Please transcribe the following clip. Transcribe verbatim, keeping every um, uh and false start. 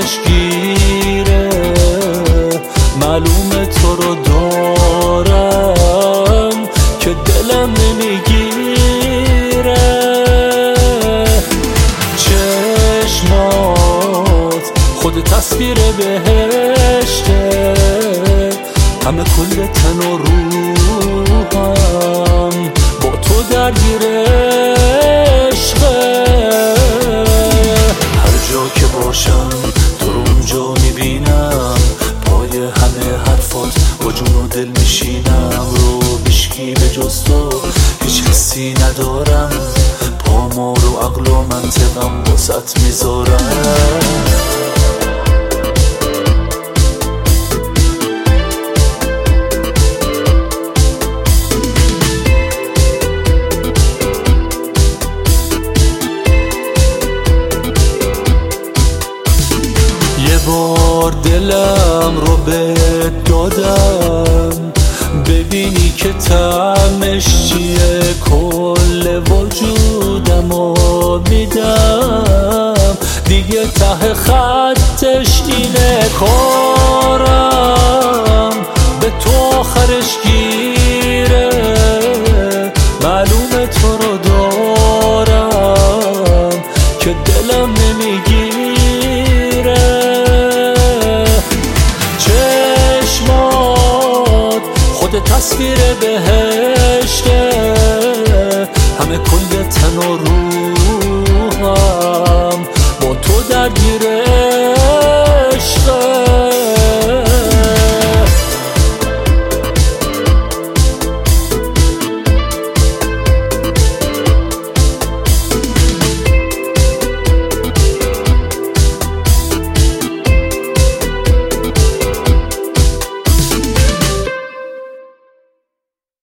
آخرش گیره. معلومه تو رو دارم که دلم نمیگیره. چشمات خود تصویر بهشته، همه کل تن و روحم با تو درگیر عشقه. هر جا که باشم تو رو اونجا میبینم، پای همه حرفات با جون و دل میشینم. رو بشکی به جز تو هیچ حسی ندارم، پامو رو عقل و منطقم واسط میذارم. یه بار دلم رو به دادم، ببینی که طعمش چیه. کل وجودم رو میدم، دیگه ته خطش اینه. کارم به تو آخرش گیره. معلومه تو رو دارم که دلم نمیگیره. چشمات خود تصویر بهشته، همه کل تن و روحم با تو درگیره.